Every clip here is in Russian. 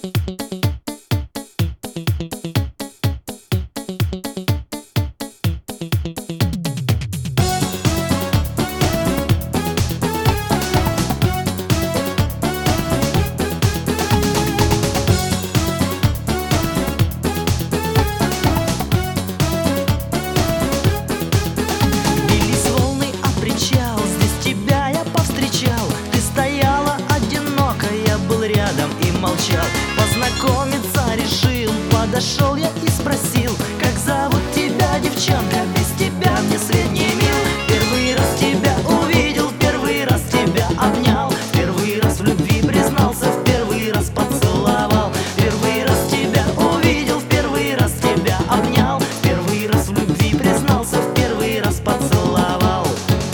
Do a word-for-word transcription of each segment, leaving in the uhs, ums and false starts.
Молчал, познакомиться решил. Подошел я и спросил: как зовут тебя, девчонка? Без тебя мне свет не мил. Первый раз тебя увидел, первый раз тебя обнял, первый раз в любви признался, в первый раз поцеловал. Первый раз тебя увидел, в первый раз тебя обнял, первый раз в любви признался, в первый раз поцеловал.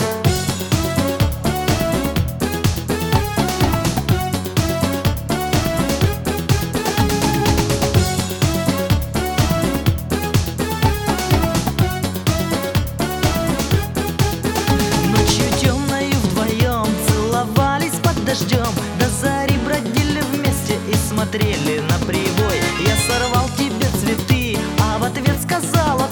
Дождем до зари бродили вместе и смотрели на прибой. Я сорвал тебе цветы, а в ответ сказала: